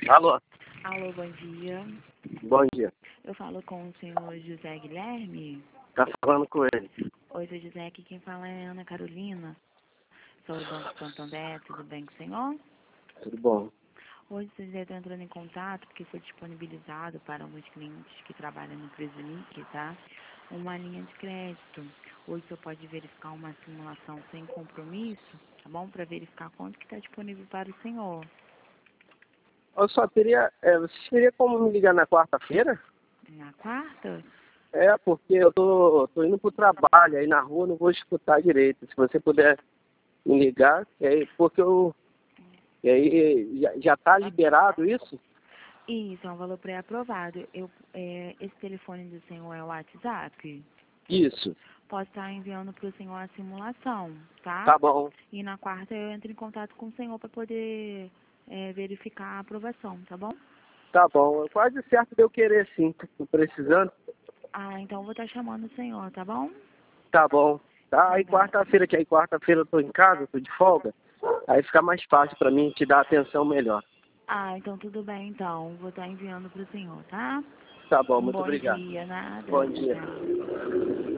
Alô, Alô, bom dia. bom dia. Eu falo com o senhor José Guilherme. Tá falando com ele. Oi, seu José, aqui quem fala é Ana Carolina. Sou do Banco Santander, tudo bem com o senhor? Tudo bom? Hoje, seu José, estou entrando em contato porque foi disponibilizado para alguns clientes que trabalham no Presunic, tá? Uma linha de crédito. Hoje o senhor pode verificar uma simulação sem compromisso, tá bom? Para verificar quanto que está disponível para o senhor. Eu só teria... vocês teriam como me ligar na quarta-feira? Na quarta? Porque eu tô indo pro trabalho, aí na rua não vou escutar direito. Se você puder me ligar, porque eu... E aí, já tá liberado isso? Isso, é um valor pré-aprovado. Esse telefone do senhor é o WhatsApp? Isso. Posso estar enviando para o senhor a simulação, tá? Tá bom. E na quarta eu entro em contato com o senhor para poder verificar a aprovação, tá bom? Tá bom. É quase certo de eu querer sim. Tô precisando. Ah, então eu vou estar chamando o senhor, tá bom? Tá bom. Tá, Tá aí bom. quarta-feira eu tô em casa, tô de folga. Aí fica mais fácil pra mim te dar atenção melhor. Ah, então tudo bem, então. Vou estar enviando para o senhor, tá? Tá bom, Um muito bom obrigado. dia, nada. Bom dia. Tchau.